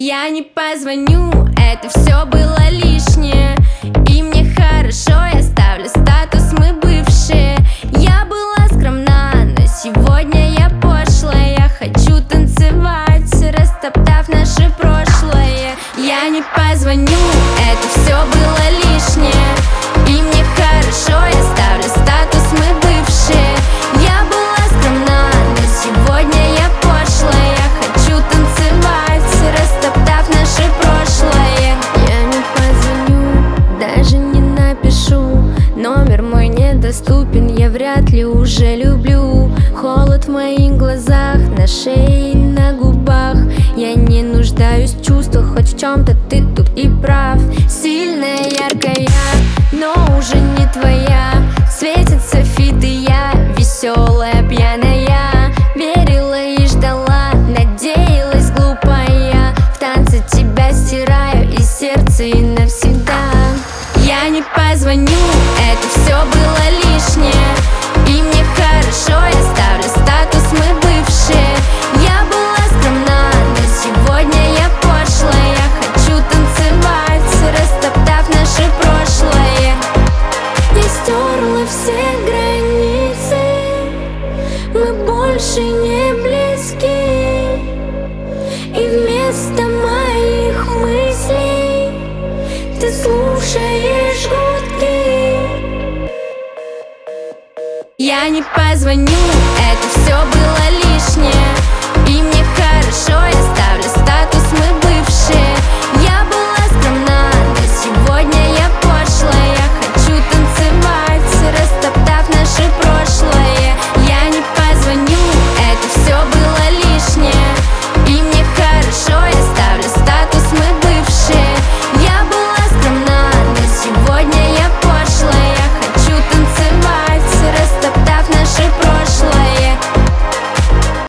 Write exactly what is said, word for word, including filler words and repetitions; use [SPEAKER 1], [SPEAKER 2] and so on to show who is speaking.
[SPEAKER 1] Я не позвоню, это все было лишнее. И мне хорошо, я ставлю статус «мы бывшие». Я была скромна, но сегодня я пошлая. Я хочу танцевать, растоптав наше прошлое. Я не позвоню, это все было лишнее. И мне хорошо, я ставлю статус «мы бывшие». Я была скромна, но сегодня я пошлая. Я хочу танцевать, растоптав наше прошлое. Я не позвоню, даже не напишу. Номер мой недоступен, я вряд ли уже люблю. Холод в моих глазах, на шее и на губах. Я не нуждаюсь в чувствах, хоть в чем-то ты тут и прав. Сильная, яркая, но уже не твоя. Светит софит, и я веселая, пьяная. Верила и ждала, надеялась глупая. В танце тебя стираю из сердца и навсегда. Я не позвоню, это все было лишнее. И мне хорошо, я ставлю статус «мы бывшие». Я была скромна, но сегодня я пошлая. Я хочу танцевать, растоптав наше прошлое. Я стерла все границы, мы больше не близки. И вместо моих мыслей ты слушаешь гудки. Я не позвоню, это все было лишнее. И мне хорошо, я ставлю статус